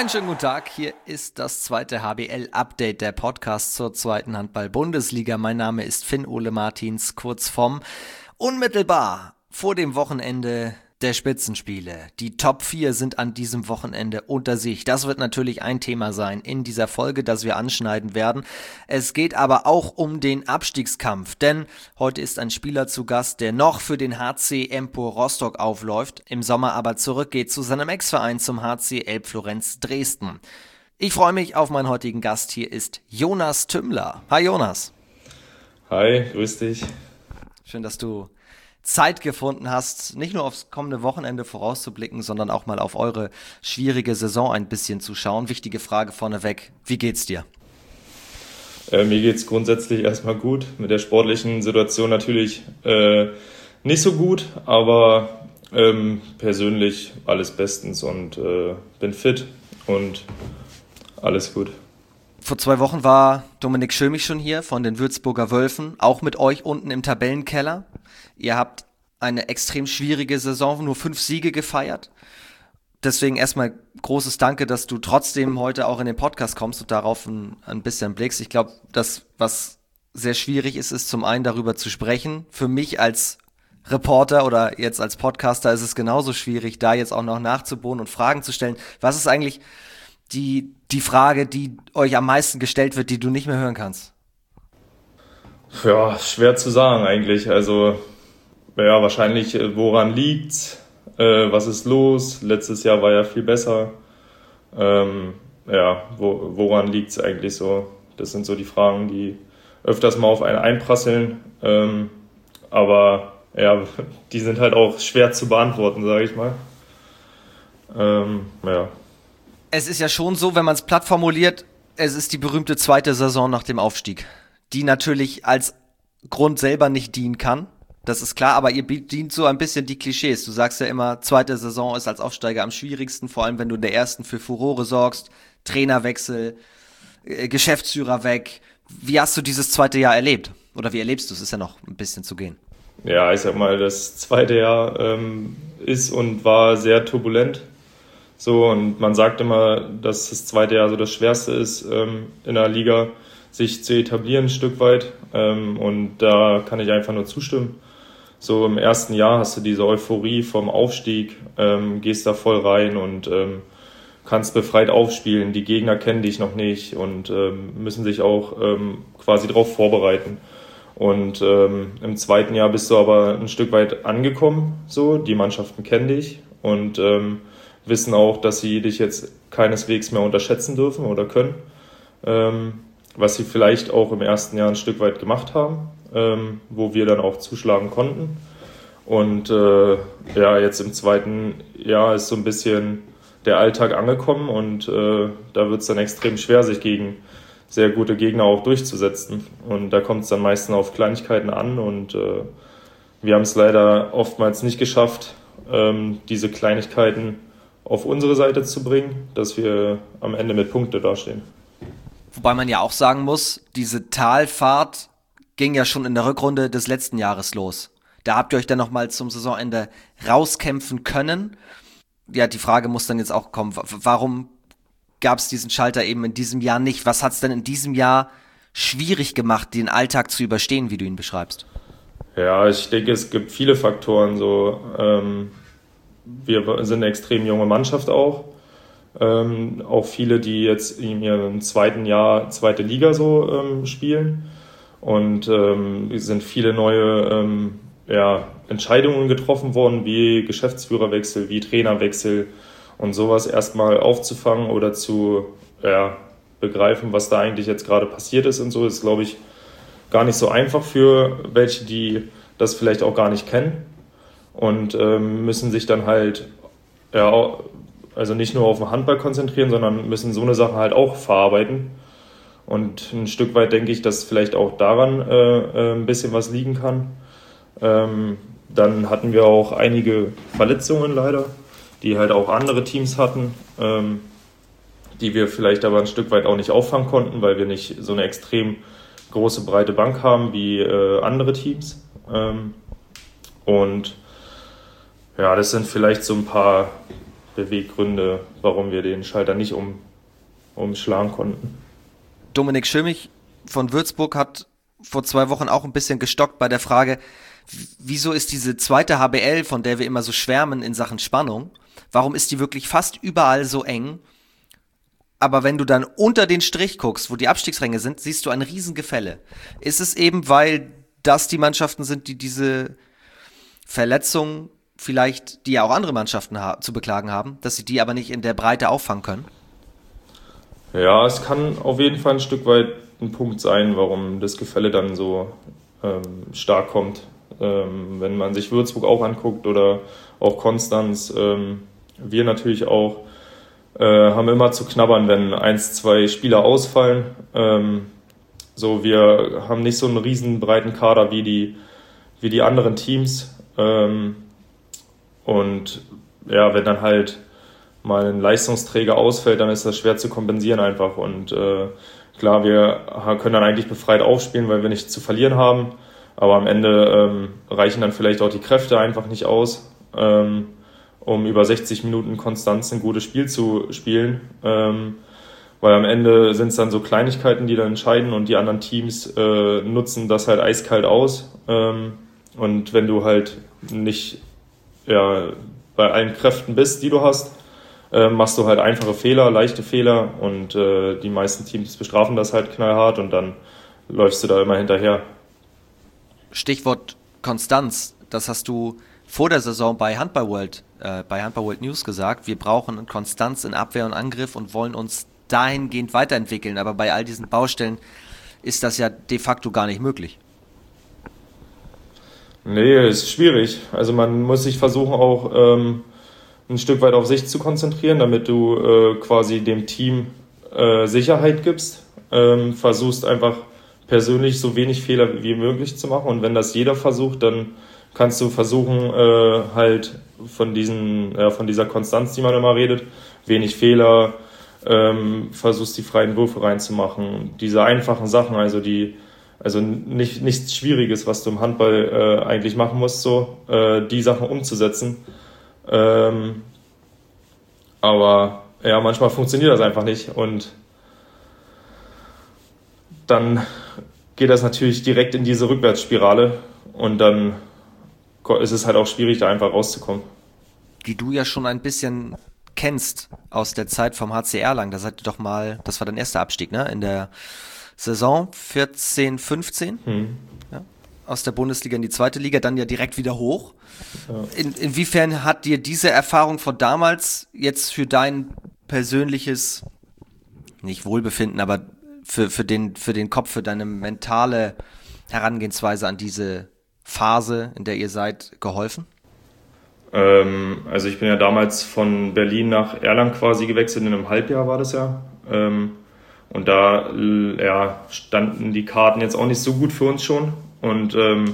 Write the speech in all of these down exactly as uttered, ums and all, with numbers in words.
Einen schönen guten Tag, hier ist das zweite H B L-Update, der Podcast zur zweiten Handball-Bundesliga. Mein Name ist Finn-Ole Martins, kurz vom unmittelbar vor dem Wochenende der Spitzenspiele. Die Top vier sind an diesem Wochenende unter sich. Das wird natürlich ein Thema sein in dieser Folge, das wir anschneiden werden. Es geht aber auch um den Abstiegskampf, denn heute ist ein Spieler zu Gast, der noch für den H C Empor Rostock aufläuft, im Sommer aber zurückgeht zu seinem Ex-Verein, zum H C Elbflorenz Dresden. Ich freue mich auf meinen heutigen Gast. Hier ist Jonas Tümmler. Hi Jonas. Hi, grüß dich. Schön, dass du Zeit gefunden hast, nicht nur aufs kommende Wochenende vorauszublicken, sondern auch mal auf eure schwierige Saison ein bisschen zu schauen. Wichtige Frage vorneweg, wie geht's dir? Äh, mir geht's grundsätzlich erstmal gut. Mit der sportlichen Situation natürlich äh, nicht so gut, aber ähm, persönlich alles bestens und äh, bin fit und alles gut. Vor zwei Wochen war Dominik Schömich schon hier von den Würzburger Wölfen, auch mit euch unten im Tabellenkeller. Ihr habt eine extrem schwierige Saison, nur fünf Siege gefeiert. Deswegen erstmal großes Danke, dass du trotzdem heute auch in den Podcast kommst und darauf ein, ein bisschen blickst. Ich glaube, das, was sehr schwierig ist, ist zum einen darüber zu sprechen. Für mich als Reporter oder jetzt als Podcaster ist es genauso schwierig, da jetzt auch noch nachzubohren und Fragen zu stellen. Was ist eigentlich die, die Frage, die euch am meisten gestellt wird, die du nicht mehr hören kannst? Ja, schwer zu sagen eigentlich. Also ja, wahrscheinlich, woran liegt's? Äh, was ist los? Letztes Jahr war ja viel besser. Ähm, ja, wo, woran liegt's eigentlich so? Das sind so die Fragen, die öfters mal auf einen einprasseln. Ähm, aber ja, die sind halt auch schwer zu beantworten, sage ich mal. Ähm, ja. Es ist ja schon so, wenn man es platt formuliert, es ist die berühmte zweite Saison nach dem Aufstieg, die natürlich als Grund selber nicht dienen kann. Das ist klar, aber ihr bedient so ein bisschen die Klischees. Du sagst ja immer, zweite Saison ist als Aufsteiger am schwierigsten, vor allem wenn du in der ersten für Furore sorgst, Trainerwechsel, äh, Geschäftsführer weg. Wie hast du dieses zweite Jahr erlebt? Oder wie erlebst du es? Ist ja noch ein bisschen zu gehen. Ja, ich sag mal, das zweite Jahr ähm, ist und war sehr turbulent. So, und man sagt immer, dass das zweite Jahr so das Schwerste ist, ähm, in der Liga sich zu etablieren ein Stück weit. Ähm, und da kann ich einfach nur zustimmen. So im ersten Jahr hast du diese Euphorie vom Aufstieg, ähm, gehst da voll rein und ähm, kannst befreit aufspielen. Die Gegner kennen dich noch nicht und ähm, müssen sich auch ähm, quasi darauf vorbereiten. Und ähm, im zweiten Jahr bist du aber ein Stück weit angekommen. So, die Mannschaften kennen dich und ähm, wissen auch, dass sie dich jetzt keineswegs mehr unterschätzen dürfen oder können, ähm, was sie vielleicht auch im ersten Jahr ein Stück weit gemacht haben, ähm, wo wir dann auch zuschlagen konnten. Und äh, ja, jetzt im zweiten Jahr ist so ein bisschen der Alltag angekommen und äh, da wird es dann extrem schwer, sich gegen sehr gute Gegner auch durchzusetzen. Und da kommt es dann meistens auf Kleinigkeiten an und äh, wir haben es leider oftmals nicht geschafft, ähm, diese Kleinigkeiten auf unsere Seite zu bringen, dass wir am Ende mit Punkte dastehen. Wobei man ja auch sagen muss, diese Talfahrt ging ja schon in der Rückrunde des letzten Jahres los. Da habt ihr euch dann nochmal zum Saisonende rauskämpfen können. Ja, die Frage muss dann jetzt auch kommen, warum gab es diesen Schalter eben in diesem Jahr nicht? Was hat es denn in diesem Jahr schwierig gemacht, den Alltag zu überstehen, wie du ihn beschreibst? Ja, ich denke, es gibt viele Faktoren. So, ähm, wir sind eine extrem junge Mannschaft auch. Ähm, auch viele, die jetzt in ihrem zweiten Jahr zweite Liga so ähm, spielen. Und ähm, es sind viele neue ähm, ja, Entscheidungen getroffen worden, wie Geschäftsführerwechsel, wie Trainerwechsel und sowas erstmal aufzufangen oder zu ja, begreifen, was da eigentlich jetzt gerade passiert ist und so, ist, glaube ich, gar nicht so einfach für welche, die das vielleicht auch gar nicht kennen und ähm, müssen sich dann halt ja, also nicht nur auf den Handball konzentrieren, sondern müssen so eine Sache halt auch verarbeiten. Und ein Stück weit denke ich, dass vielleicht auch daran äh, ein bisschen was liegen kann. Ähm, dann hatten wir auch einige Verletzungen leider, die halt auch andere Teams hatten, ähm, die wir vielleicht aber ein Stück weit auch nicht auffangen konnten, weil wir nicht so eine extrem große, breite Bank haben wie äh, andere Teams. Ähm, und ja, das sind vielleicht so ein paar Beweggründe, warum wir den Schalter nicht um, umschlagen konnten. Dominik Schimmich von Würzburg hat vor zwei Wochen auch ein bisschen gestockt bei der Frage, wieso ist diese zweite H B L, von der wir immer so schwärmen in Sachen Spannung, warum ist die wirklich fast überall so eng? Aber wenn du dann unter den Strich guckst, wo die Abstiegsränge sind, siehst du ein Riesengefälle. Ist es eben, weil das die Mannschaften sind, die diese Verletzungen vielleicht, die ja auch andere Mannschaften ha- zu beklagen haben, dass sie die aber nicht in der Breite auffangen können? Ja, es kann auf jeden Fall ein Stück weit ein Punkt sein, warum das Gefälle dann so ähm, stark kommt. Ähm, wenn man sich Würzburg auch anguckt oder auch Konstanz, ähm, wir natürlich auch, äh, haben immer zu knabbern, wenn eins, zwei Spieler ausfallen. Ähm, so, wir haben nicht so einen riesen breiten Kader wie die, wie die anderen Teams. Ähm, und ja, wenn dann halt mal ein Leistungsträger ausfällt, dann ist das schwer zu kompensieren einfach. Und äh, klar, wir können dann eigentlich befreit aufspielen, weil wir nichts zu verlieren haben. Aber am Ende ähm, reichen dann vielleicht auch die Kräfte einfach nicht aus, ähm, um über sechzig Minuten konstant ein gutes Spiel zu spielen. Ähm, weil am Ende sind es dann so Kleinigkeiten, die dann entscheiden und die anderen Teams äh, nutzen das halt eiskalt aus. Ähm, und wenn du halt nicht ja, bei allen Kräften bist, die du hast, äh, machst du halt einfache Fehler, leichte Fehler und äh, die meisten Teams bestrafen das halt knallhart und dann läufst du da immer hinterher. Stichwort Konstanz, das hast du vor der Saison bei Handball World, äh, bei Handball World News gesagt. Wir brauchen Konstanz in Abwehr und Angriff und wollen uns dahingehend weiterentwickeln. Aber bei all diesen Baustellen ist das ja de facto gar nicht möglich. Nee, ist schwierig. Also man muss sich versuchen auch ähm, ein Stück weit auf sich zu konzentrieren, damit du äh, quasi dem Team äh, Sicherheit gibst. Ähm, versuchst einfach persönlich so wenig Fehler wie möglich zu machen und wenn das jeder versucht, dann kannst du versuchen, äh, halt von diesen, ja, von dieser Konstanz, die man immer redet, wenig Fehler, ähm, versuchst die freien Würfe reinzumachen, diese einfachen Sachen, also die, also nicht nichts Schwieriges, was du im Handball äh, eigentlich machen musst, so äh, die Sachen umzusetzen. Ähm, aber ja, manchmal funktioniert das einfach nicht und dann geht das natürlich direkt in diese Rückwärtsspirale und dann ist es halt auch schwierig, da einfach rauszukommen. Die du ja schon ein bisschen kennst aus der Zeit vom H C Erlangen, da seid ihr doch mal, das war dein erster Abstieg, ne? In der Saison vierzehn, fünfzehn, hm. ja, aus der Bundesliga in die zweite Liga, dann ja direkt wieder hoch. Ja. In, inwiefern hat dir diese Erfahrung von damals jetzt für dein persönliches, nicht Wohlbefinden, aber für, für, den, für den Kopf, für deine mentale Herangehensweise an diese Phase, in der ihr seid, geholfen? Ähm, also ich bin ja damals von Berlin nach Erlangen quasi gewechselt, in einem Halbjahr war das ja. Ähm, und da ja, standen die Karten jetzt auch nicht so gut für uns schon. Und ähm,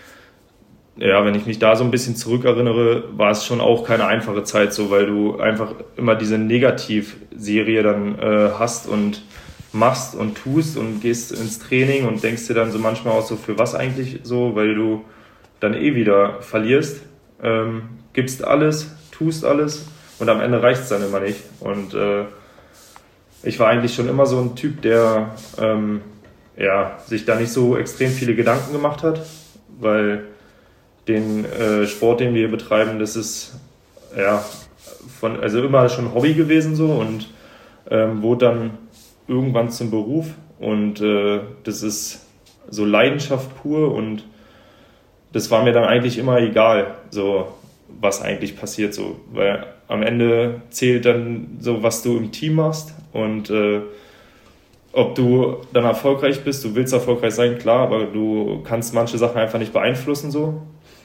ja, wenn ich mich da so ein bisschen zurückerinnere, war es schon auch keine einfache Zeit so, weil du einfach immer diese Negativserie dann äh, hast und machst und tust und gehst ins Training und denkst dir dann so manchmal auch so, für was eigentlich so, weil du dann eh wieder verlierst, ähm, gibst alles, tust alles und am Ende reicht es dann immer nicht. Und äh, ich war eigentlich schon immer so ein Typ, der ähm, ja, sich da nicht so extrem viele Gedanken gemacht hat, weil den äh, Sport, den wir hier betreiben, das ist ja von, also immer schon Hobby gewesen so und ähm, wurde dann irgendwann zum Beruf und äh, das ist so Leidenschaft pur und das war mir dann eigentlich immer egal, so was eigentlich passiert, so, weil am Ende zählt dann so, was du im Team machst und äh, ob du dann erfolgreich bist, du willst erfolgreich sein, klar, aber du kannst manche Sachen einfach nicht beeinflussen so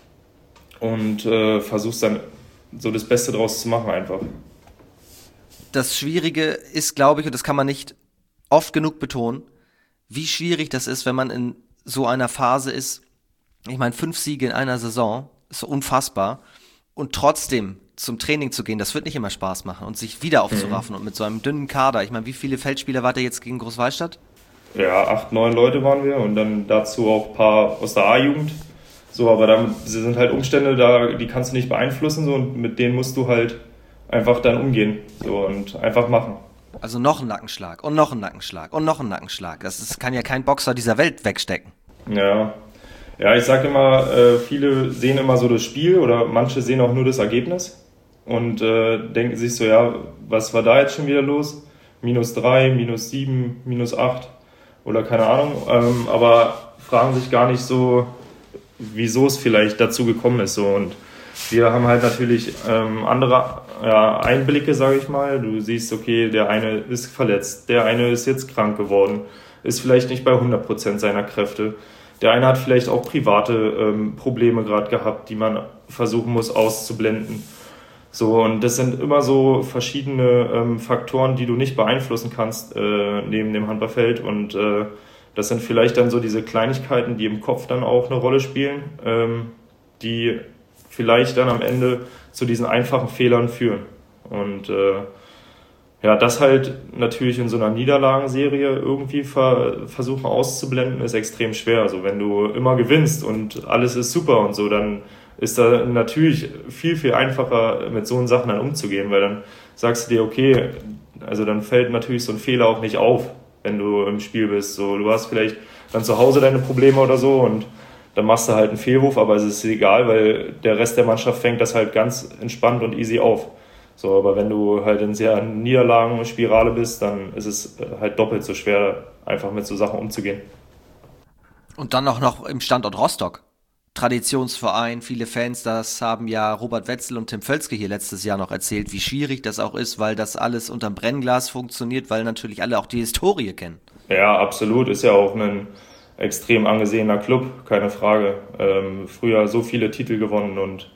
und äh, versuchst dann so das Beste draus zu machen einfach. Das Schwierige ist, glaube ich, und das kann man nicht oft genug betonen, wie schwierig das ist, wenn man in so einer Phase ist. Ich meine, fünf Siege in einer Saison ist so unfassbar. Und trotzdem zum Training zu gehen, das wird nicht immer Spaß machen und sich wieder aufzuraffen. Mhm. Und mit so einem dünnen Kader. Ich meine, wie viele Feldspieler wart ihr jetzt gegen Großwallstadt? Ja, acht, neun Leute waren wir und dann dazu auch ein paar aus der A-Jugend. So, aber dann sind halt Umstände, da, die kannst du nicht beeinflussen so, und mit denen musst du halt einfach dann umgehen so und einfach machen. Also noch ein Nackenschlag und noch ein Nackenschlag und noch ein Nackenschlag. Das ist, kann ja kein Boxer dieser Welt wegstecken. Ja, ja, ich sage immer, äh, viele sehen immer so das Spiel oder manche sehen auch nur das Ergebnis und äh, denken sich so, ja, was war da jetzt schon wieder los? Minus drei, minus sieben, minus acht oder keine Ahnung, ähm, aber fragen sich gar nicht so, wieso es vielleicht dazu gekommen ist. So. Und wir haben halt natürlich ähm, andere ja, Einblicke, sage ich mal. Du siehst, okay, der eine ist verletzt, der eine ist jetzt krank geworden, ist vielleicht nicht bei hundert Prozent seiner Kräfte. Der eine hat vielleicht auch private ähm, Probleme gerade gehabt, die man versuchen muss auszublenden. So, und das sind immer so verschiedene ähm, Faktoren, die du nicht beeinflussen kannst äh, neben dem Handballfeld. Und äh, das sind vielleicht dann so diese Kleinigkeiten, die im Kopf dann auch eine Rolle spielen, ähm, die vielleicht dann am Ende zu diesen einfachen Fehlern führen. Und äh, ja, das halt natürlich in so einer Niederlagenserie irgendwie ver- versuchen auszublenden, ist extrem schwer. Also wenn du immer gewinnst und alles ist super und so, dann ist da natürlich viel, viel einfacher mit so einen Sachen dann umzugehen, weil dann sagst du dir, okay, also dann fällt natürlich so ein Fehler auch nicht auf, wenn du im Spiel bist. So, du hast vielleicht dann zu Hause deine Probleme oder so und dann machst du halt einen Fehlwurf, aber es ist egal, weil der Rest der Mannschaft fängt das halt ganz entspannt und easy auf. So, aber wenn du halt in sehr Niederlagenspirale bist, dann ist es halt doppelt so schwer, einfach mit so Sachen umzugehen. Und dann auch noch im Standort Rostock. Traditionsverein, viele Fans, das haben ja Robert Wetzel und Tim Völzke hier letztes Jahr noch erzählt, wie schwierig das auch ist, weil das alles unterm Brennglas funktioniert, weil natürlich alle auch die Historie kennen. Ja, absolut. Ist ja auch ein extrem angesehener Club, keine Frage. Ähm, früher so viele Titel gewonnen und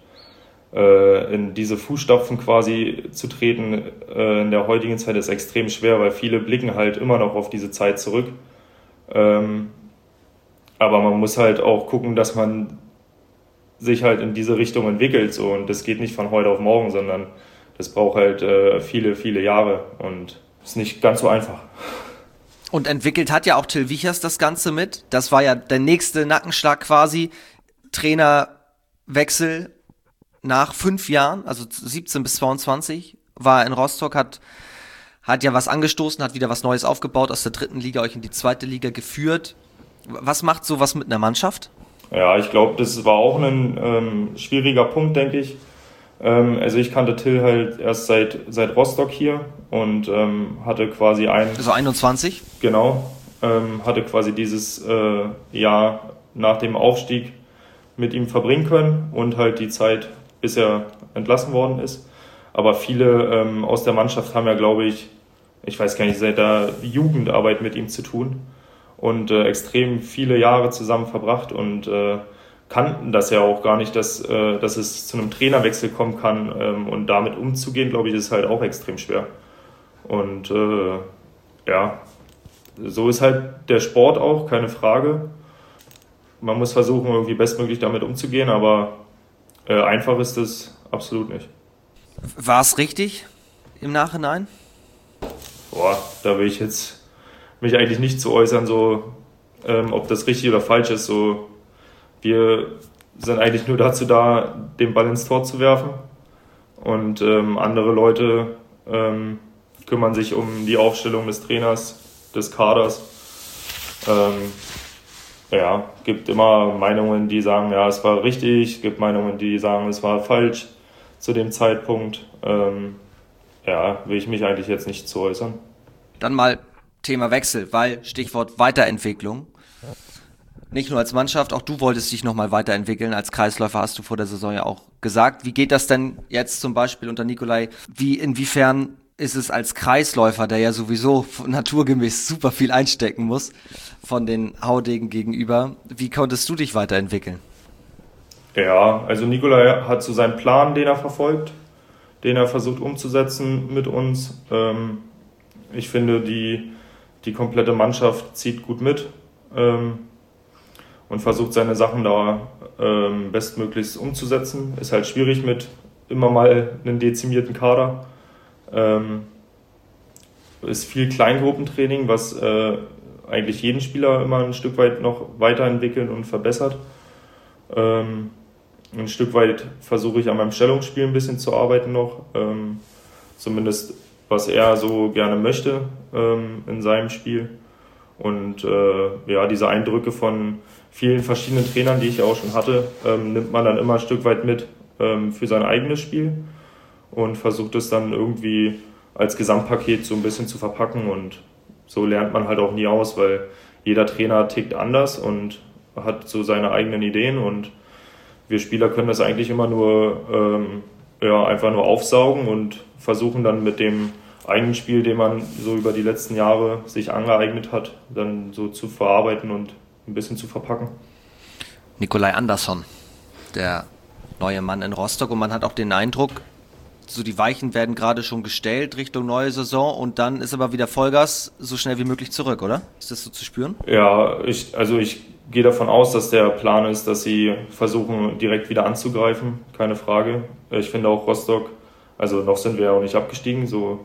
äh, in diese Fußstapfen quasi zu treten äh, in der heutigen Zeit ist extrem schwer, weil viele blicken halt immer noch auf diese Zeit zurück. Ähm, aber man muss halt auch gucken, dass man sich halt in diese Richtung entwickelt. So. Und das geht nicht von heute auf morgen, sondern das braucht halt äh, viele, viele Jahre und ist nicht ganz so einfach. Und entwickelt hat ja auch Till Wiechers das Ganze mit. Das war ja der nächste Nackenschlag quasi. Trainerwechsel nach fünf Jahren, also siebzehn bis zweiundzwanzig, war er in Rostock, hat, hat ja was angestoßen, hat wieder was Neues aufgebaut, aus der dritten Liga euch in die zweite Liga geführt. Was macht sowas mit einer Mannschaft? Ja, ich glaube, das war auch ein ähm, schwieriger Punkt, denke ich. Ähm, also ich kannte Till halt erst seit, seit Rostock hier und ähm, hatte quasi ein... Also einundzwanzig? Genau, ähm, hatte quasi dieses äh, Jahr nach dem Aufstieg mit ihm verbringen können und halt die Zeit, bis er entlassen worden ist. Aber viele ähm, aus der Mannschaft haben ja, glaube ich, ich weiß gar nicht, seit der Jugendarbeit mit ihm zu tun und äh, extrem viele Jahre zusammen verbracht und äh, kannten das ja auch gar nicht, dass, äh, dass es zu einem Trainerwechsel kommen kann ähm, und damit umzugehen, glaube ich, ist halt auch extrem schwer. Und äh, ja, so ist halt der Sport auch, keine Frage. Man muss versuchen, irgendwie bestmöglich damit umzugehen, aber äh, einfach ist es absolut nicht. War es richtig im Nachhinein? Boah, da will ich jetzt mich eigentlich nicht zu äußern, so ähm, ob das richtig oder falsch ist. So, wir sind eigentlich nur dazu da, den Ball ins Tor zu werfen und ähm, andere Leute ähm, kümmern sich um die Aufstellung des Trainers, des Kaders. Ähm, ja, gibt immer Meinungen, die sagen, ja, es war richtig, gibt Meinungen, die sagen, es war falsch zu dem Zeitpunkt. Ähm, ja, will ich mich eigentlich jetzt nicht zu äußern. Dann mal Thema Wechsel, weil Stichwort Weiterentwicklung. Nicht nur als Mannschaft, auch du wolltest dich nochmal weiterentwickeln. Als Kreisläufer hast du vor der Saison ja auch gesagt. Wie geht das denn jetzt zum Beispiel unter Nikolai? Wie, inwiefern ist es als Kreisläufer, der ja sowieso naturgemäß super viel einstecken muss, von den Haudegen gegenüber, wie konntest du dich weiterentwickeln? Ja, also Nikolai hat so seinen Plan, den er verfolgt, den er versucht umzusetzen mit uns. Ähm, ich finde, die, die komplette Mannschaft zieht gut mit ähm, und versucht seine Sachen da ähm, bestmöglichst umzusetzen. Ist halt schwierig mit immer mal einem dezimierten Kader. Ähm, ist viel Kleingruppentraining, was äh, eigentlich jeden Spieler immer ein Stück weit noch weiterentwickelt und verbessert. Ähm, ein Stück weit versuche ich an meinem Stellungsspiel ein bisschen zu arbeiten noch. Ähm, zumindest was er so gerne möchte ähm, in seinem Spiel. Und äh, ja, diese Eindrücke von vielen verschiedenen Trainern, die ich ja auch schon hatte, ähm, nimmt man dann immer ein Stück weit mit ähm, für sein eigenes Spiel und versucht es dann irgendwie als Gesamtpaket so ein bisschen zu verpacken. Und so lernt man halt auch nie aus, weil jeder Trainer tickt anders und hat so seine eigenen Ideen, und wir Spieler können das eigentlich immer nur ähm, ja, einfach nur aufsaugen und versuchen dann mit dem eigenen Spiel, den man so über die letzten Jahre sich angeeignet hat, dann so zu verarbeiten und ein bisschen zu verpacken. Nikolai Andersson, der neue Mann in Rostock, und man hat auch den Eindruck, so die Weichen werden gerade schon gestellt Richtung neue Saison, und dann ist aber wieder Vollgas so schnell wie möglich zurück, oder? Ist das so zu spüren? Ja, ich, also ich gehe davon aus, dass der Plan ist, dass sie versuchen, direkt wieder anzugreifen, keine Frage. Ich finde auch Rostock, also noch sind wir ja auch nicht abgestiegen, so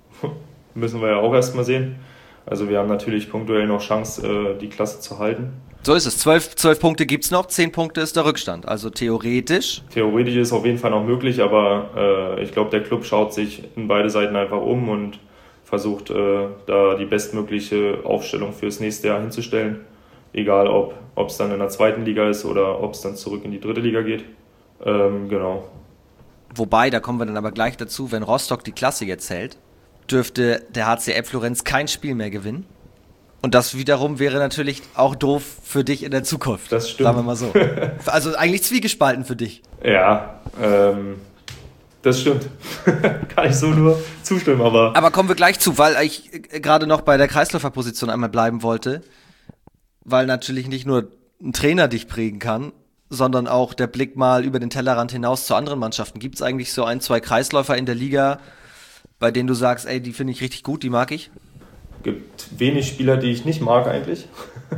müssen wir ja auch erstmal sehen. Also wir haben natürlich punktuell noch Chance, die Klasse zu halten. So ist es. Zwölf, zwölf Punkte gibt es noch, zehn Punkte ist der Rückstand. Also theoretisch? Theoretisch ist es auf jeden Fall noch möglich, aber äh, ich glaube, der Club schaut sich in beide Seiten einfach um und versucht, äh, da die bestmögliche Aufstellung fürs nächste Jahr hinzustellen. Egal, ob es dann in der zweiten Liga ist oder ob es dann zurück in die dritte Liga geht. Ähm, genau. Wobei, da kommen wir dann aber gleich dazu, wenn Rostock die Klasse jetzt hält, dürfte der H C L Florenz kein Spiel mehr gewinnen. Und das wiederum wäre natürlich auch doof für dich in der Zukunft. Das stimmt. Sagen wir mal so. Also eigentlich zwiegespalten für dich. Ja, ähm, das stimmt. Kann ich so nur zustimmen, aber... Aber kommen wir gleich zu, weil ich gerade noch bei der Kreisläuferposition einmal bleiben wollte. Weil natürlich nicht nur ein Trainer dich prägen kann, sondern auch der Blick mal über den Tellerrand hinaus zu anderen Mannschaften. Gibt es eigentlich so ein, zwei Kreisläufer in der Liga, bei denen du sagst, ey, die finde ich richtig gut, die mag ich? Gibt wenig Spieler, die ich nicht mag eigentlich.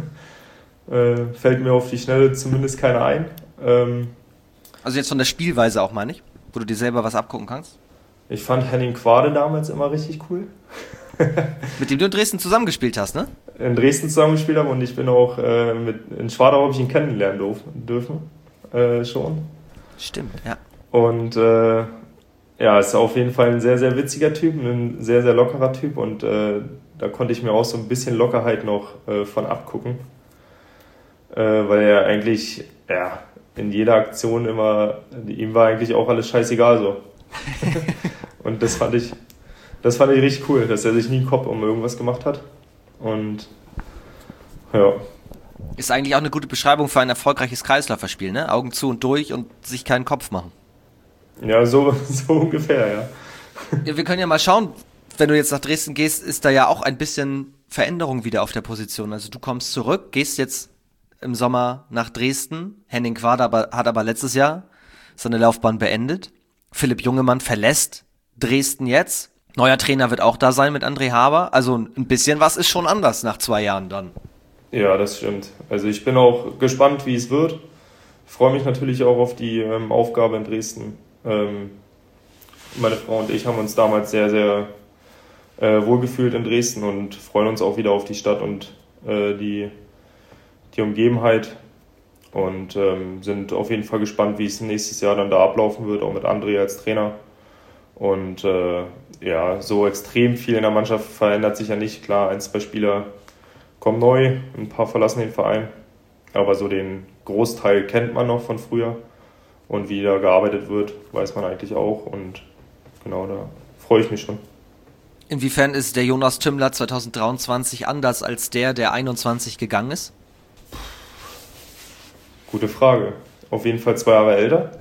äh, fällt mir auf die Schnelle zumindest keiner ein. Ähm, also jetzt von der Spielweise auch, meine ich, wo du dir selber was abgucken kannst? Ich fand Henning Quade damals immer richtig cool. Mit dem du in Dresden zusammengespielt hast, ne? In Dresden zusammengespielt habe, und ich bin auch äh, mit, in Schwadau habe ich ihn kennenlernen dürfen. Äh, schon. Stimmt, ja. Und äh, ja, ist auf jeden Fall ein sehr, sehr witziger Typ, ein sehr, sehr lockerer Typ, und äh, da konnte ich mir auch so ein bisschen Lockerheit noch äh, von abgucken, äh, weil er eigentlich, ja, in jeder Aktion immer, ihm war eigentlich auch alles scheißegal so. Und das fand ich, das fand ich richtig cool, dass er sich nie einen Kopf um irgendwas gemacht hat. Und ja. Ist eigentlich auch eine gute Beschreibung für ein erfolgreiches Kreisläuferspiel, ne? Augen zu und durch und sich keinen Kopf machen. Ja, so, so ungefähr, ja. Ja, wir können ja mal schauen, wenn du jetzt nach Dresden gehst, ist da ja auch ein bisschen Veränderung wieder auf der Position. Also du kommst zurück, gehst jetzt im Sommer nach Dresden. Henning Quade aber, hat aber letztes Jahr seine Laufbahn beendet. Philipp Jungemann verlässt Dresden jetzt. Neuer Trainer wird auch da sein mit André Haber. Also ein bisschen was ist schon anders nach zwei Jahren dann. Ja, das stimmt. Also ich bin auch gespannt, wie es wird. Ich freue mich natürlich auch auf die ähm, Aufgabe in Dresden. Ähm, meine Frau und ich haben uns damals sehr, sehr äh, wohlgefühlt in Dresden und freuen uns auch wieder auf die Stadt und äh, die, die Umgebenheit. Und ähm, sind auf jeden Fall gespannt, wie es nächstes Jahr dann da ablaufen wird, auch mit André als Trainer. Und äh, ja, so extrem viel in der Mannschaft verändert sich ja nicht. Klar, ein, zwei Spieler kommen neu, ein paar verlassen den Verein. Aber so den Großteil kennt man noch von früher. Und wie da gearbeitet wird, weiß man eigentlich auch. Und genau, da freue ich mich schon. Inwiefern ist der Jonas Tümmler zwanzig dreiundzwanzig anders als der, der einundzwanzig gegangen ist? Gute Frage. Auf jeden Fall zwei Jahre älter.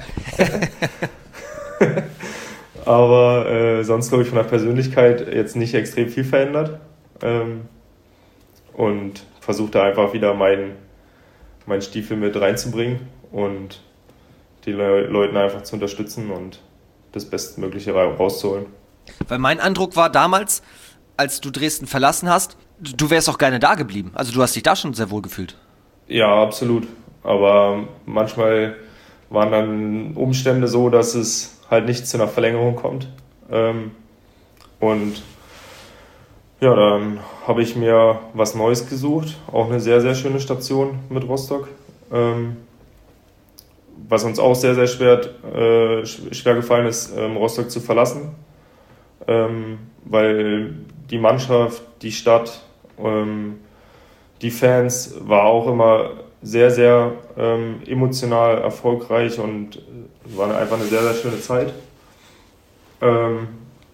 Aber äh, sonst, glaube ich, von der Persönlichkeit jetzt nicht extrem viel verändert. Ähm, und versuche da einfach wieder meinen mein Stiefel mit reinzubringen und die Le- Leuten einfach zu unterstützen und das Bestmögliche rauszuholen. Weil mein Eindruck war damals, als du Dresden verlassen hast, du wärst auch gerne da geblieben. Also du hast dich da schon sehr wohl gefühlt. Ja, absolut. Aber manchmal waren dann Umstände so, dass es halt nicht zu einer Verlängerung kommt. Ähm, und ja, dann habe ich mir was Neues gesucht. Auch eine sehr, sehr schöne Station mit Rostock. Ähm, was uns auch sehr, sehr schwer, äh, schwer gefallen ist, ähm, Rostock zu verlassen. ähm, weil die Mannschaft, die Stadt, ähm, die Fans war auch immer sehr, sehr ähm, emotional erfolgreich und war einfach eine sehr, sehr schöne Zeit. Ähm,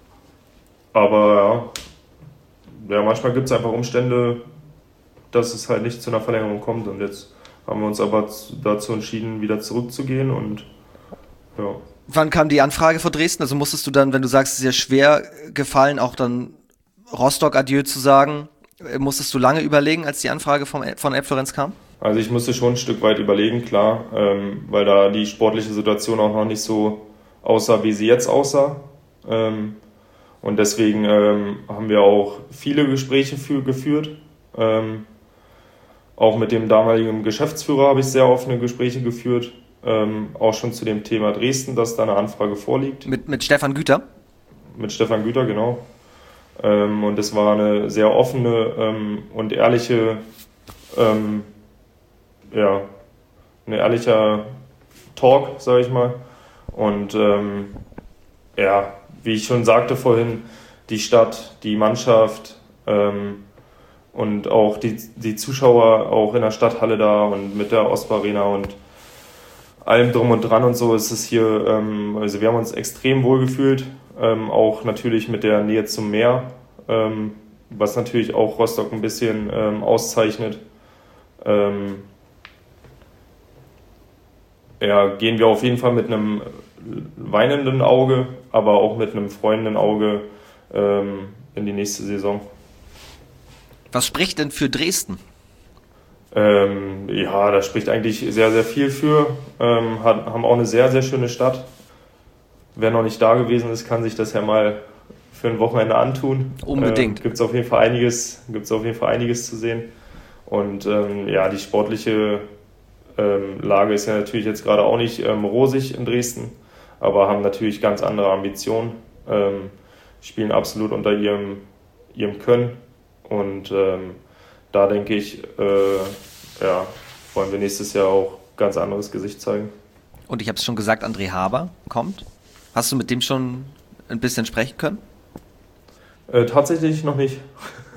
aber ja, ja manchmal gibt es einfach Umstände, dass es halt nicht zu einer Verlängerung kommt und jetzt haben wir uns aber dazu entschieden, wieder zurückzugehen und ja. Wann kam die Anfrage von Dresden? Also musstest du dann, wenn du sagst, es ist dir schwer gefallen, auch dann Rostock Adieu zu sagen, musstest du lange überlegen, als die Anfrage vom, von Elbflorenz kam? Also ich musste schon ein Stück weit überlegen, klar, ähm, weil da die sportliche Situation auch noch nicht so aussah, wie sie jetzt aussah. Ähm, und deswegen ähm, haben wir auch viele Gespräche für, geführt. Ähm, auch mit dem damaligen Geschäftsführer habe ich sehr offene Gespräche geführt. Ähm, auch schon zu dem Thema Dresden, dass da eine Anfrage vorliegt. Mit, mit Stefan Güter? Mit Stefan Güter, genau. Ähm, und es war eine sehr offene ähm, und ehrliche, ähm, ja, ein ehrlicher Talk, sage ich mal. Und ähm, ja, wie ich schon sagte vorhin, die Stadt, die Mannschaft ähm, und auch die, die Zuschauer auch in der Stadthalle da und mit der Ostbar-Arena und allem drum und dran und so ist es hier, ähm, also wir haben uns extrem wohl gefühlt, ähm, auch natürlich mit der Nähe zum Meer, ähm, was natürlich auch Rostock ein bisschen ähm, auszeichnet. Ähm, ja, gehen wir auf jeden Fall mit einem weinenden Auge, aber auch mit einem freundenden Auge ähm, in die nächste Saison. Was spricht denn für Dresden? Ähm, ja, da spricht eigentlich sehr, sehr viel für. Ähm, hat, haben auch eine sehr, sehr schöne Stadt. Wer noch nicht da gewesen ist, kann sich das ja mal für ein Wochenende antun. Unbedingt. Ähm, gibt's auf jeden Fall einiges, gibt's auf jeden Fall einiges zu sehen. Und ähm, ja, die sportliche ähm, Lage ist ja natürlich jetzt gerade auch nicht ähm, rosig in Dresden, aber haben natürlich ganz andere Ambitionen. Ähm, spielen absolut unter ihrem, ihrem Können und ähm, da denke ich, äh, ja, wollen wir nächstes Jahr auch ganz anderes Gesicht zeigen. Und ich habe es schon gesagt, André Haber kommt. Hast du mit dem schon ein bisschen sprechen können? Äh, tatsächlich noch nicht.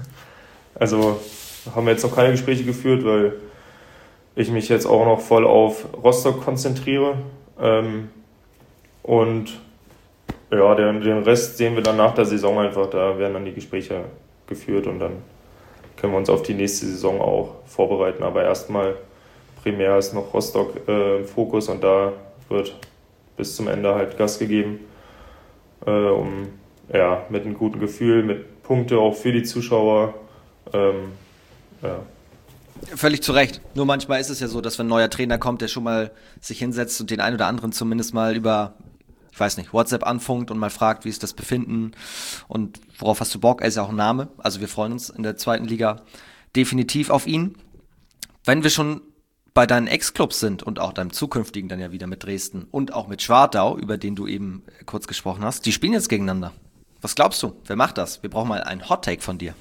Also haben wir jetzt noch keine Gespräche geführt, weil ich mich jetzt auch noch voll auf Rostock konzentriere. Ähm, und ja, den, den Rest sehen wir dann nach der Saison einfach. Da werden dann die Gespräche geführt und dann können wir uns auf die nächste Saison auch vorbereiten. Aber erstmal primär ist noch Rostock äh, im Fokus und da wird bis zum Ende halt Gas gegeben, äh, um ja, mit einem guten Gefühl, mit Punkte auch für die Zuschauer. Ähm, ja. Völlig zu Recht. Nur manchmal ist es ja so, dass wenn ein neuer Trainer kommt, der schon mal sich hinsetzt und den einen oder anderen zumindest mal über, ich weiß nicht, WhatsApp anfunkt und mal fragt, wie ist das Befinden und worauf hast du Bock? Er ist ja auch ein Name. Also wir freuen uns in der zweiten Liga definitiv auf ihn. Wenn wir schon bei deinen Ex-Clubs sind und auch deinem zukünftigen dann ja wieder mit Dresden und auch mit Schwartau, über den du eben kurz gesprochen hast, die spielen jetzt gegeneinander. Was glaubst du? Wer macht das? Wir brauchen mal einen Hot-Take von dir.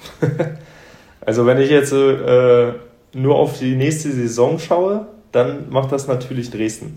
Also wenn ich jetzt äh, nur auf die nächste Saison schaue, dann macht das natürlich Dresden.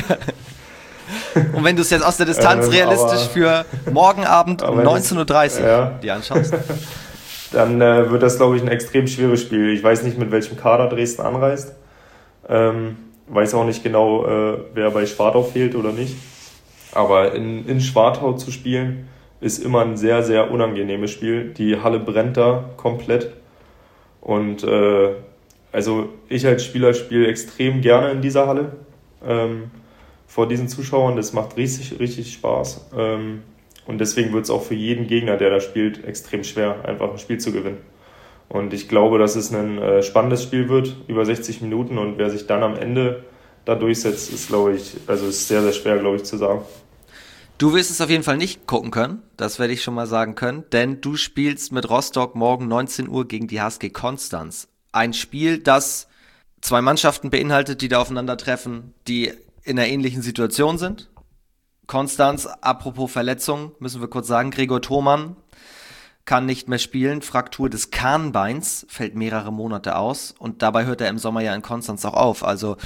Und wenn du es jetzt aus der Distanz ähm, realistisch aber, für morgen Abend um neunzehn Uhr dreißig ja. dir anschaust, dann äh, wird das, glaube ich, ein extrem schweres Spiel. Ich weiß nicht, mit welchem Kader Dresden anreist. Ähm, weiß auch nicht genau, äh, wer bei Schwartau fehlt oder nicht. Aber in, in Schwartau zu spielen, ist immer ein sehr, sehr unangenehmes Spiel. Die Halle brennt da komplett. Und äh, also ich als Spieler spiele extrem gerne in dieser Halle. Ähm, vor diesen Zuschauern. Das macht richtig, richtig Spaß. Ähm, und deswegen wird es auch für jeden Gegner, der da spielt, extrem schwer, einfach ein Spiel zu gewinnen. Und ich glaube, dass es ein äh, spannendes Spiel wird, über sechzig Minuten. Und wer sich dann am Ende da durchsetzt, ist, glaube ich, also ist sehr, sehr schwer, glaube ich, zu sagen. Du wirst es auf jeden Fall nicht gucken können, das werde ich schon mal sagen können, denn du spielst mit Rostock morgen neunzehn Uhr gegen die H S G Konstanz. Ein Spiel, das zwei Mannschaften beinhaltet, die da aufeinandertreffen, die in einer ähnlichen Situation sind. Konstanz, apropos Verletzung, müssen wir kurz sagen, Gregor Thomann kann nicht mehr spielen, Fraktur des Kahnbeins, fällt mehrere Monate aus und dabei hört er im Sommer ja in Konstanz auch auf. Also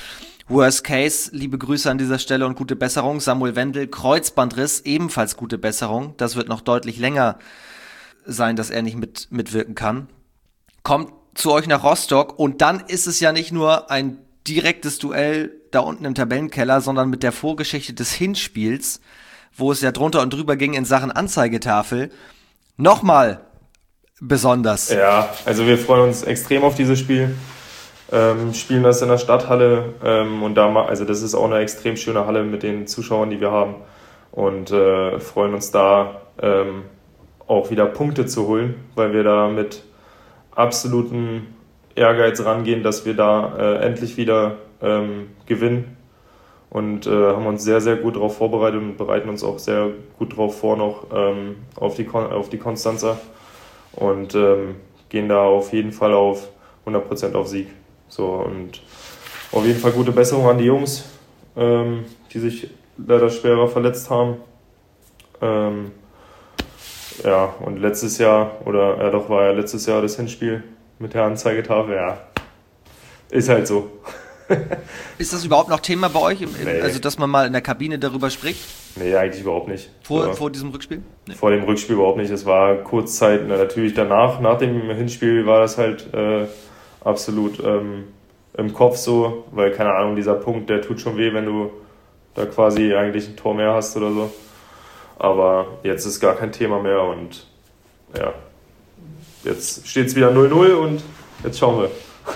Worst Case, liebe Grüße an dieser Stelle und gute Besserung. Samuel Wendel, Kreuzbandriss, ebenfalls gute Besserung. Das wird noch deutlich länger sein, dass er nicht mit, mitwirken kann. Kommt zu euch nach Rostock und dann ist es ja nicht nur ein direktes Duell da unten im Tabellenkeller, sondern mit der Vorgeschichte des Hinspiels, wo es ja drunter und drüber ging in Sachen Anzeigetafel, nochmal besonders. Ja, also wir freuen uns extrem auf dieses Spiel. Ähm, spielen das in der Stadthalle ähm, und da, also das ist auch eine extrem schöne Halle mit den Zuschauern, die wir haben und äh, freuen uns da ähm, auch wieder Punkte zu holen, weil wir da mit absolutem Ehrgeiz rangehen, dass wir da äh, endlich wieder ähm, gewinnen und äh, haben uns sehr, sehr gut darauf vorbereitet und bereiten uns auch sehr gut darauf vor noch ähm, auf die Kon- auf die Konstanzer und ähm, gehen da auf jeden Fall auf hundert Prozent auf Sieg. So, und auf jeden Fall gute Besserung an die Jungs, ähm, die sich leider schwerer verletzt haben. Ähm, ja, und letztes Jahr, oder ja doch, war ja letztes Jahr das Hinspiel mit der Anzeigetafel, ja, ist halt so. Ist das überhaupt noch Thema bei euch, im, Nee. also dass man mal in der Kabine darüber spricht? Nee, eigentlich überhaupt nicht. Vor, so. vor diesem Rückspiel? Nee. Vor dem Rückspiel überhaupt nicht. Es war Kurzzeit, natürlich danach, nach dem Hinspiel war das halt äh, absolut ähm, im Kopf so, weil, keine Ahnung, dieser Punkt, der tut schon weh, wenn du da quasi eigentlich ein Tor mehr hast oder so. Aber jetzt ist gar kein Thema mehr und ja, jetzt steht es wieder null null und jetzt schauen wir.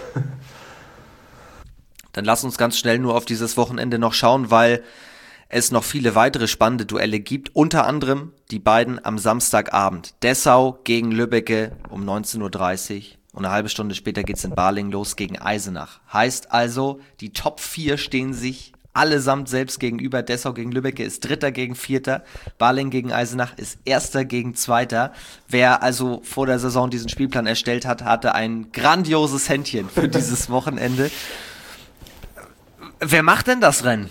Dann lass uns ganz schnell nur auf dieses Wochenende noch schauen, weil es noch viele weitere spannende Duelle gibt, unter anderem die beiden am Samstagabend. Dessau gegen Lübbecke um neunzehn Uhr dreißig und eine halbe Stunde später geht's in Balingen los gegen Eisenach. Heißt also, die Top vier stehen sich allesamt selbst gegenüber. Dessau gegen Lübbecke ist Dritter gegen Vierter, Balingen gegen Eisenach ist Erster gegen Zweiter. Wer also vor der Saison diesen Spielplan erstellt hat, hatte ein grandioses Händchen für dieses Wochenende. Wer macht denn das Rennen?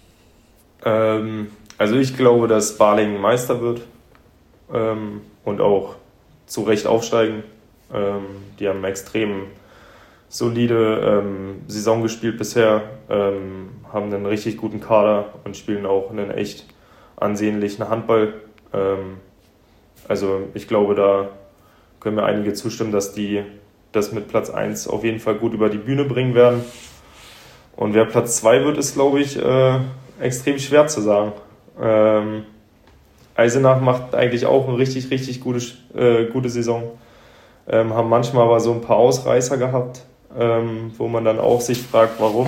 Ähm, also ich glaube, dass Balingen Meister wird ähm, und auch zu Recht aufsteigen. Ähm, die haben extrem solide ähm, Saison gespielt bisher, ähm, haben einen richtig guten Kader und spielen auch einen echt ansehnlichen Handball. Ähm, also ich glaube, da können mir einige zustimmen, dass die das mit Platz eins auf jeden Fall gut über die Bühne bringen werden. Und wer Platz zwei wird, ist, glaube ich, äh, extrem schwer zu sagen. Ähm, Eisenach macht eigentlich auch eine richtig, richtig gute, äh, gute Saison. Ähm, haben manchmal aber so ein paar Ausreißer gehabt, ähm, wo man dann auch sich fragt, warum.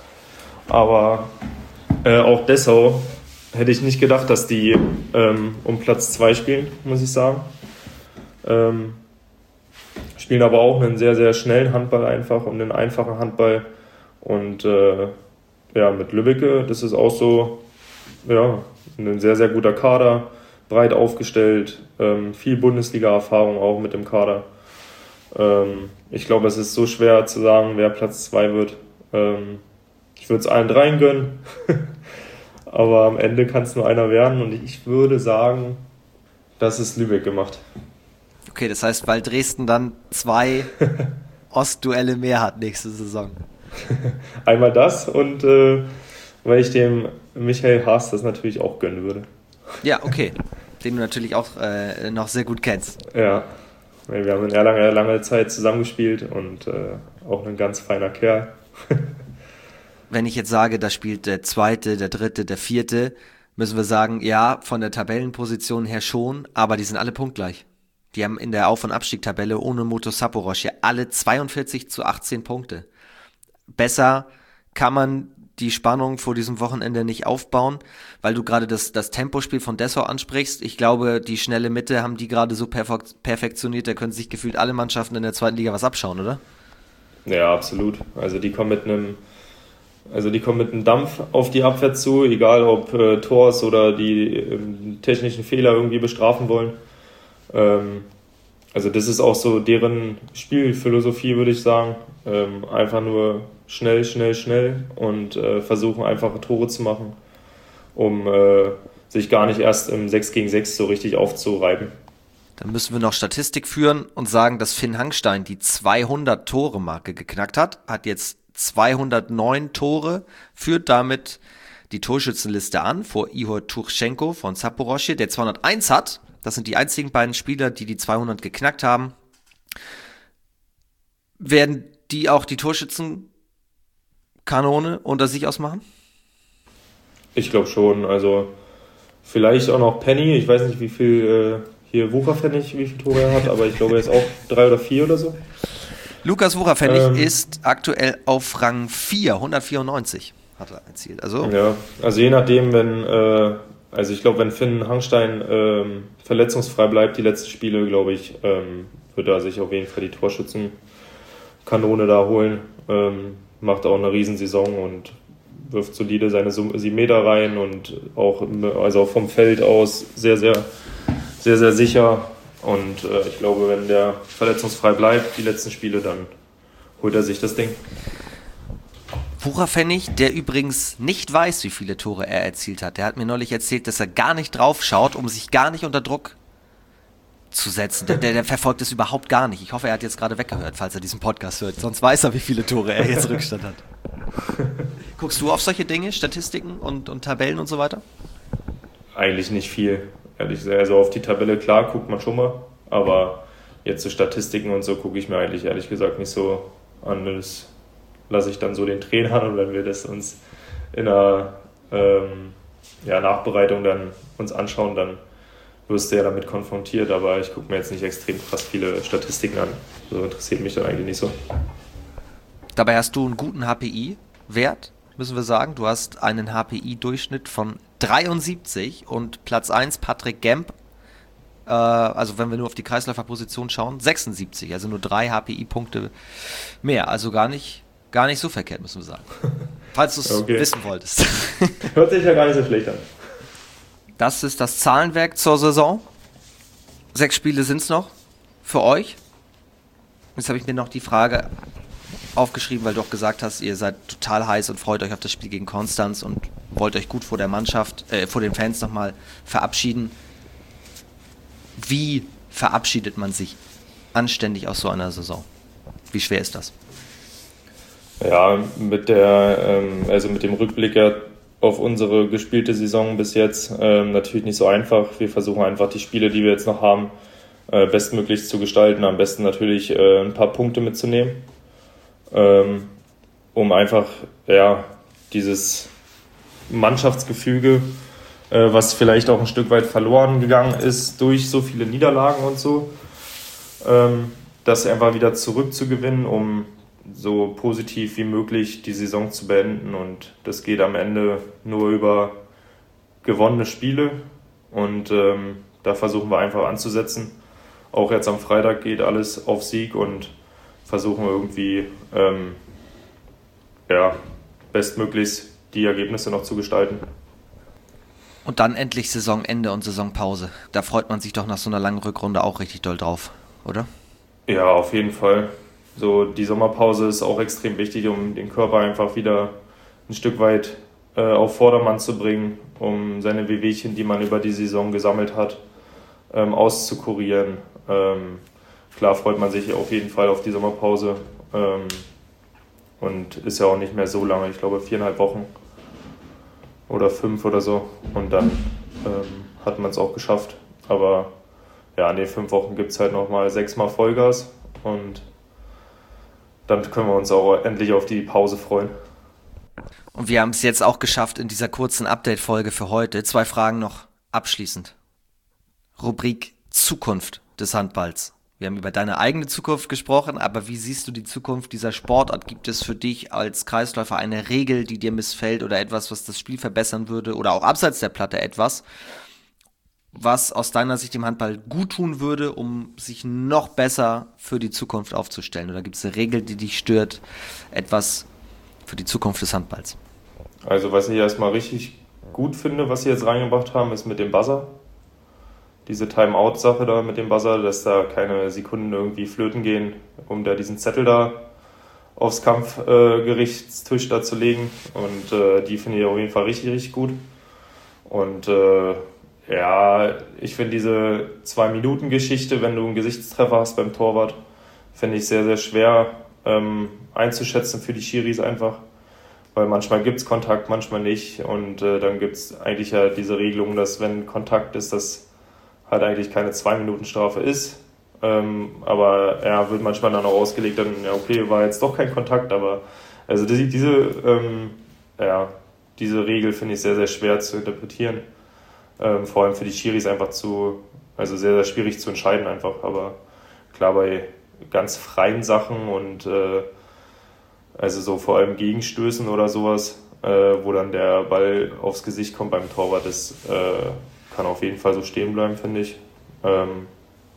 Aber äh, auch Dessau hätte ich nicht gedacht, dass die ähm, um Platz zwei spielen, muss ich sagen. Ähm, spielen aber auch einen sehr, sehr schnellen Handball einfach und einen einfachen Handball. Und äh, ja, mit Lübbecke, das ist auch so ja, ein sehr, sehr guter Kader, breit aufgestellt, ähm, viel Bundesliga-Erfahrung auch mit dem Kader. Ähm, ich glaube, es ist so schwer zu sagen, wer Platz zwei wird. Ähm, ich würde es allen dreien gönnen, aber am Ende kann es nur einer werden und ich würde sagen, dass es Lübeck gemacht. Okay, das heißt, weil Dresden dann zwei Ostduelle mehr hat nächste Saison. Einmal das und äh, weil ich dem Michael Haas das natürlich auch gönnen würde. Ja, okay. Den du natürlich auch äh, noch sehr gut kennst. Ja, wir haben eine lange, lange Zeit zusammengespielt und äh, auch ein ganz feiner Kerl. Wenn ich jetzt sage, da spielt der Zweite, der Dritte, der Vierte, müssen wir sagen, ja, von der Tabellenposition her schon, aber die sind alle punktgleich. Die haben in der Auf- und Abstiegtabelle ohne Moto Saporosch ja alle zweiundvierzig zu achtzehn Punkte. Besser kann man die Spannung vor diesem Wochenende nicht aufbauen, weil du gerade das, das Tempospiel von Dessau ansprichst. Ich glaube, die schnelle Mitte haben die gerade so perfek- perfektioniert, da können sich gefühlt alle Mannschaften in der zweiten Liga was abschauen, oder? Ja, absolut. Also die kommen mit einem also die kommen mit einem Dampf auf die Abwehr zu, egal ob äh, Tors oder die ähm, technischen Fehler irgendwie bestrafen wollen. Ähm, also das ist auch so deren Spielphilosophie, würde ich sagen. Ähm, einfach nur schnell, schnell, schnell und äh, versuchen einfache Tore zu machen, um äh, sich gar nicht erst im sechs gegen sechs so richtig aufzureiben. Dann müssen wir noch Statistik führen und sagen, dass Finn Hangstein die zweihundert-Tore-Marke geknackt hat, hat jetzt zweihundertneun Tore, führt damit die Torschützenliste an vor Ihor Turchenko von Zaporozhye, der zweihunderteins hat. Das sind die einzigen beiden Spieler, die die zweihundert geknackt haben. Werden die auch die Torschützenkanone unter sich ausmachen? Ich glaube schon. Also vielleicht auch noch Penny. Ich weiß nicht, wie viel äh, hier Wucherpfennig, wie viele Tore er hat, aber ich glaube, er ist auch drei oder vier oder so. Lukas Wucherpfennig ähm, ist aktuell auf Rang vier, hundertvierundneunzig hat er erzielt. Also, ja, also je nachdem, wenn, äh, also ich glaube, wenn Finn Hangstein ähm, verletzungsfrei bleibt, die letzten Spiele, glaube ich, ähm, wird er sich auf jeden Fall die Torschützenkanone da holen. Ähm, macht auch eine Riesensaison und wirft solide seine sieben Meter rein und auch, also auch vom Feld aus sehr, sehr, sehr, sehr sicher. Und äh, ich glaube, wenn der verletzungsfrei bleibt, die letzten Spiele, dann holt er sich das Ding. Wucherpfennig, der übrigens nicht weiß, wie viele Tore er erzielt hat. Der hat mir neulich erzählt, dass er gar nicht drauf schaut, um sich gar nicht unter Druck zu setzen. Der, der, der verfolgt es überhaupt gar nicht. Ich hoffe, er hat jetzt gerade weggehört, falls er diesen Podcast hört. Sonst weiß er, wie viele Tore er jetzt Rückstand hat. Guckst du auf solche Dinge, Statistiken und, und Tabellen und so weiter? Eigentlich nicht viel. Ehrlich gesagt, also auf die Tabelle, klar, guckt man schon mal, aber jetzt so Statistiken und so gucke ich mir eigentlich ehrlich gesagt nicht so an. Das lasse ich dann so den Trainern, und wenn wir das uns in einer ähm, ja, Nachbereitung dann uns anschauen, dann wirst du ja damit konfrontiert, aber ich gucke mir jetzt nicht extrem krass viele Statistiken an. So interessiert mich dann eigentlich nicht so. Dabei hast du einen guten H P I-Wert, müssen wir sagen. Du hast einen H P I-Durchschnitt von dreiundsiebzig und Platz eins Patrick Gemp, äh, also wenn wir nur auf die Kreisläuferposition schauen, sechsundsiebzig, also nur drei H P I-Punkte mehr, also gar nicht, gar nicht so verkehrt, müssen wir sagen. Falls du es okay. wissen wolltest. Hört sich ja gar nicht so schlecht an. Das ist das Zahlenwerk zur Saison. Sechs Spiele sind es noch für euch. Jetzt habe ich mir noch die Frage aufgeschrieben, weil du auch gesagt hast, ihr seid total heiß und freut euch auf das Spiel gegen Konstanz und wollt euch gut vor der Mannschaft, äh, vor den Fans nochmal verabschieden. Wie verabschiedet man sich anständig aus so einer Saison? Wie schwer ist das? Ja, mit der, ähm, also mit dem Rückblick auf unsere gespielte Saison bis jetzt ähm, natürlich nicht so einfach. Wir versuchen einfach die Spiele, die wir jetzt noch haben, äh, bestmöglich zu gestalten. Am besten natürlich äh, ein paar Punkte mitzunehmen, ähm, um einfach ja dieses Mannschaftsgefüge, äh, was vielleicht auch ein Stück weit verloren gegangen ist durch so viele Niederlagen und so, ähm, das einfach wieder zurückzugewinnen, um so positiv wie möglich die Saison zu beenden, und das geht am Ende nur über gewonnene Spiele, und ähm, da versuchen wir einfach anzusetzen. Auch jetzt am Freitag geht alles auf Sieg und versuchen wir irgendwie ähm, ja, bestmöglichst die Ergebnisse noch zu gestalten. Und dann endlich Saisonende und Saisonpause. Da freut man sich doch nach so einer langen Rückrunde auch richtig doll drauf, oder? Ja, auf jeden Fall. So, die Sommerpause ist auch extrem wichtig, um den Körper einfach wieder ein Stück weit äh, auf Vordermann zu bringen, um seine Wehwehchen, die man über die Saison gesammelt hat, ähm, auszukurieren. Ähm, klar freut man sich auf jeden Fall auf die Sommerpause ähm, und ist ja auch nicht mehr so lange, ich glaube viereinhalb Wochen oder fünf oder so, und dann ähm, hat man es auch geschafft. Aber ja, in den fünf Wochen gibt es halt nochmal sechsmal Vollgas, und dann können wir uns auch endlich auf die Pause freuen. Und wir haben es jetzt auch geschafft in dieser kurzen Update-Folge für heute. Zwei Fragen noch abschließend. Rubrik Zukunft des Handballs. Wir haben über deine eigene Zukunft gesprochen, aber wie siehst du die Zukunft dieser Sportart? Gibt es für dich als Kreisläufer eine Regel, die dir missfällt, oder etwas, was das Spiel verbessern würde, oder auch abseits der Platte etwas, was aus deiner Sicht dem Handball gut tun würde, um sich noch besser für die Zukunft aufzustellen? Oder gibt es eine Regel, die dich stört, etwas für die Zukunft des Handballs? Also was ich erstmal richtig gut finde, was sie jetzt reingebracht haben, ist mit dem Buzzer. Diese Time-Out-Sache da mit dem Buzzer, dass da keine Sekunden irgendwie flöten gehen, um da diesen Zettel da aufs Kampfgerichtstisch äh, da zu legen. Und äh, die finde ich auf jeden Fall richtig, richtig gut. Und äh, ja, ich finde diese Zwei-Minuten-Geschichte, wenn du einen Gesichtstreffer hast beim Torwart, finde ich sehr, sehr schwer ähm, einzuschätzen für die Schiris einfach. Weil manchmal gibt es Kontakt, manchmal nicht. Und äh, dann gibt es eigentlich ja diese Regelung, dass wenn Kontakt ist, das halt eigentlich keine Zwei-Minuten-Strafe ist. Ähm, aber er wird manchmal dann auch ausgelegt, dann, ja okay, war jetzt doch kein Kontakt, aber also die, diese, ähm, ja, diese Regel finde ich sehr, sehr schwer zu interpretieren. Ähm, vor allem für die Schiris einfach zu, also sehr, sehr schwierig zu entscheiden einfach. Aber klar, bei ganz freien Sachen und äh, also so vor allem Gegenstößen oder sowas, äh, wo dann der Ball aufs Gesicht kommt beim Torwart, das äh, kann auf jeden Fall so stehen bleiben, finde ich. Ähm,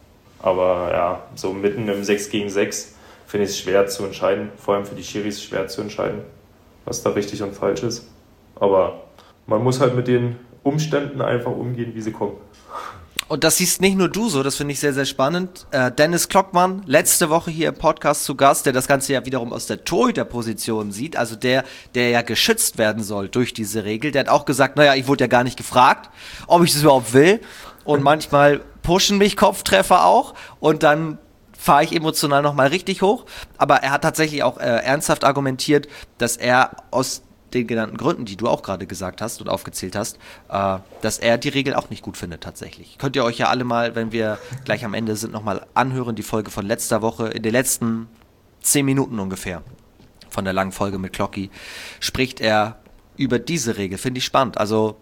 aber ja, so mitten im sechs gegen sechs finde ich es schwer zu entscheiden, vor allem für die Schiris schwer zu entscheiden, was da richtig und falsch ist. Aber man muss halt mit den Umständen einfach umgehen, wie sie kommen. Und das siehst nicht nur du so, das finde ich sehr, sehr spannend. Äh, Dennis Klockmann, letzte Woche hier im Podcast zu Gast, der das Ganze ja wiederum aus der Torhüterposition sieht, also der, der ja geschützt werden soll durch diese Regel. Der hat auch gesagt, naja, ich wurde ja gar nicht gefragt, ob ich das überhaupt will. Und manchmal pushen mich Kopftreffer auch und dann fahre ich emotional nochmal richtig hoch. Aber er hat tatsächlich auch äh, ernsthaft argumentiert, dass er aus den genannten Gründen, die du auch gerade gesagt hast und aufgezählt hast, äh, dass er die Regel auch nicht gut findet tatsächlich. Könnt ihr euch ja alle mal, wenn wir gleich am Ende sind, nochmal anhören, die Folge von letzter Woche, in den letzten zehn Minuten ungefähr von der langen Folge mit Klocki, spricht er über diese Regel. Finde ich spannend. Also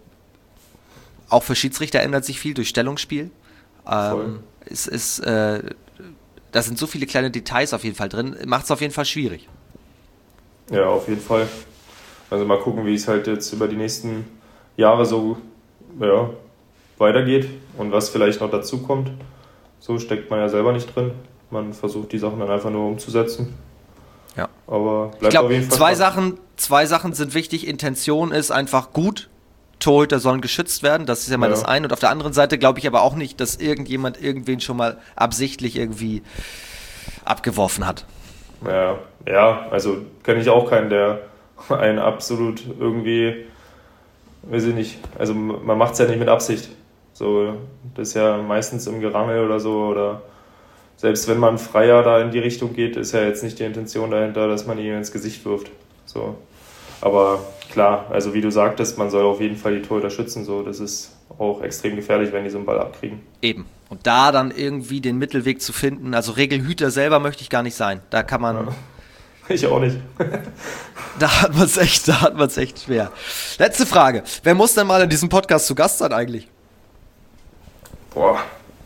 auch für Schiedsrichter ändert sich viel durch Stellungsspiel. Ähm, es ist, äh, da sind so viele kleine Details auf jeden Fall drin, macht es auf jeden Fall schwierig. Ja, auf jeden Fall. Also mal gucken, wie es halt jetzt über die nächsten Jahre so ja, weitergeht und was vielleicht noch dazu kommt. So steckt man ja selber nicht drin. Man versucht die Sachen dann einfach nur umzusetzen. Ja. Aber bleibt ich glaube, auf jeden Fall zwei Sachen, zwei Sachen sind wichtig. Intention ist einfach gut. Torhüter sollen geschützt werden, das ist ja mal ja. das eine. Und auf der anderen Seite glaube ich aber auch nicht, dass irgendjemand irgendwen schon mal absichtlich irgendwie abgeworfen hat. Ja, ja, also kenne ich auch keinen, der einen absolut irgendwie, weiß ich nicht, also man macht es ja nicht mit Absicht. So, das ist ja meistens im Gerangel oder so, oder selbst wenn man freier da in die Richtung geht, ist ja jetzt nicht die Intention dahinter, dass man ihn ins Gesicht wirft. So. Aber klar, also wie du sagtest, man soll auf jeden Fall die Torhüter schützen, so, das ist auch extrem gefährlich, wenn die so einen Ball abkriegen. Eben. Und da dann irgendwie den Mittelweg zu finden, also Regelhüter selber möchte ich gar nicht sein. Da kann man... Ja. Ich auch nicht. Da hat man es echt, da hat man es echt schwer. Letzte Frage. Wer muss denn mal in diesem Podcast zu Gast sein eigentlich? Boah.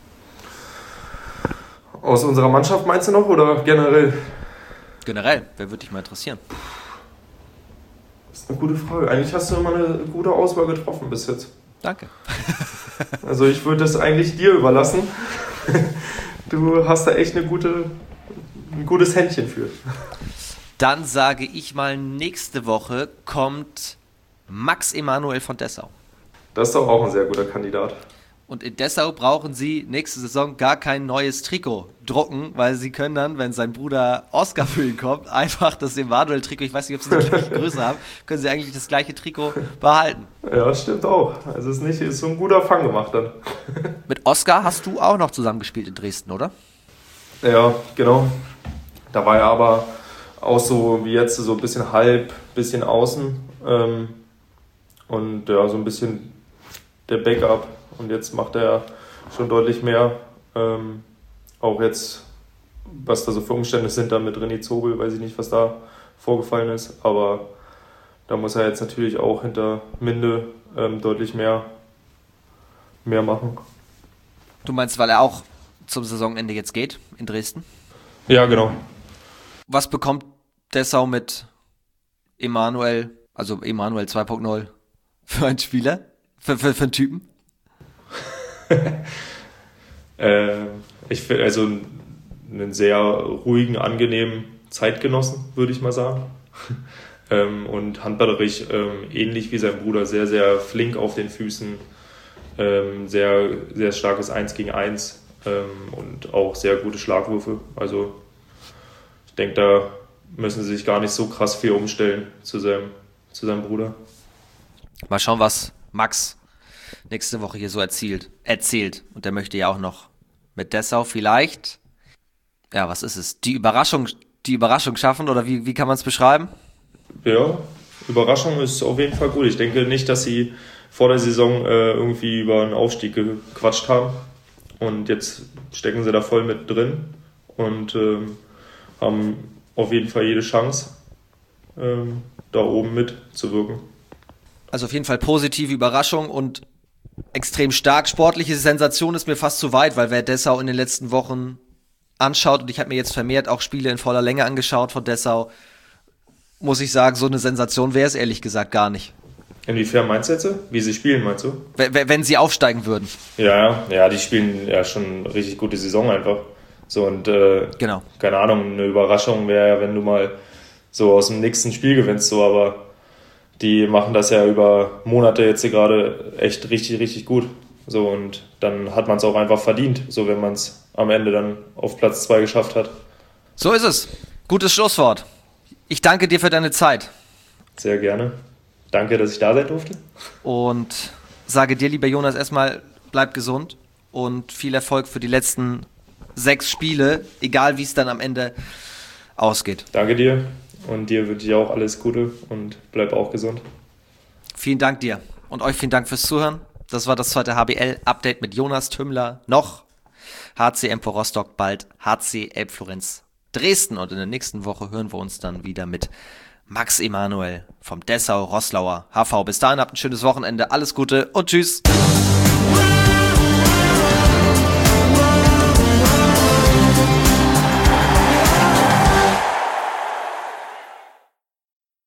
Aus unserer Mannschaft meinst du noch oder generell? Generell. Wer würde dich mal interessieren? Das ist eine gute Frage. Eigentlich hast du immer eine gute Auswahl getroffen bis jetzt. Danke. Also ich würde das eigentlich dir überlassen. Du hast da echt eine gute, ein gutes Händchen für. Dann sage ich mal, nächste Woche kommt Max Emanuel von Dessau. Das ist doch auch ein sehr guter Kandidat. Und in Dessau brauchen sie nächste Saison gar kein neues Trikot drucken, weil sie können dann, wenn sein Bruder Oscar für ihn kommt, einfach das Emanuel-Trikot, ich weiß nicht, ob sie die gleiche Größe haben, können sie eigentlich das gleiche Trikot behalten. Ja, stimmt auch. Also es ist nicht, ist so ein guter Fang gemacht dann. Mit Oscar hast du auch noch zusammengespielt in Dresden, oder? Ja, genau. Da war er aber auch so wie jetzt so ein bisschen halb, bisschen außen ähm, und ja, so ein bisschen der Backup. Und jetzt macht er schon deutlich mehr. Ähm, auch jetzt, was da so für Umstände sind da mit René Zobel, weiß ich nicht, was da vorgefallen ist. Aber da muss er jetzt natürlich auch hinter Minde ähm, deutlich mehr, mehr machen. Du meinst, weil er auch zum Saisonende jetzt geht in Dresden? Ja, genau. Was bekommt Dessau mit Emanuel, also Emanuel zwei Punkt null, für einen Spieler? Für, für, für einen Typen? äh, ich finde also einen sehr ruhigen, angenehmen Zeitgenossen, würde ich mal sagen. ähm, und handballerisch ähm, ähnlich wie sein Bruder, sehr, sehr flink auf den Füßen, ähm, sehr, sehr starkes eins gegen eins ähm, und auch sehr gute Schlagwürfe. Also ich denke, da müssen sie sich gar nicht so krass viel umstellen zu seinem, zu seinem Bruder. Mal schauen, was Max nächste Woche hier so erzählt. erzählt. Und der möchte ja auch noch mit Dessau vielleicht, ja, was ist es? Die Überraschung, die die Überraschung schaffen oder wie, wie kann man es beschreiben? Ja, Überraschung ist auf jeden Fall gut. Ich denke nicht, dass sie vor der Saison äh, irgendwie über einen Aufstieg gequatscht haben und jetzt stecken sie da voll mit drin und ähm, haben auf jeden Fall jede Chance, ähm, da oben mitzuwirken. Also auf jeden Fall positive Überraschung und extrem stark. Sportliche Sensation ist mir fast zu weit, weil wer Dessau in den letzten Wochen anschaut, und ich habe mir jetzt vermehrt auch Spiele in voller Länge angeschaut von Dessau, muss ich sagen, so eine Sensation wäre es ehrlich gesagt gar nicht. Inwiefern meinst du jetzt? Wie sie spielen, meinst du? W- wenn sie aufsteigen würden. Ja, ja, die spielen ja schon eine richtig gute Saison einfach. So und äh, genau. Keine Ahnung, eine Überraschung wäre ja, wenn du mal so aus dem nächsten Spiel gewinnst, so, aber die machen das ja über Monate jetzt hier gerade echt richtig, richtig gut. So und dann hat man es auch einfach verdient, so wenn man es am Ende dann auf Platz zwei geschafft hat. So ist es. Gutes Schlusswort. Ich danke dir für deine Zeit. Sehr gerne. Danke, dass ich da sein durfte. Und sage dir, lieber Jonas, erstmal bleib gesund und viel Erfolg für die letzten sechs Spiele, egal wie es dann am Ende ausgeht. Danke dir und dir wünsche ich auch alles Gute und bleib auch gesund. Vielen Dank dir und euch vielen Dank fürs Zuhören. Das war das zweite H B L-Update mit Jonas Tümmler. Noch H C Empor Rostock, bald H C Elbflorenz Dresden. Und in der nächsten Woche hören wir uns dann wieder mit Max Emanuel vom Dessau Roßlauer H V. Bis dahin habt ein schönes Wochenende. Alles Gute und tschüss.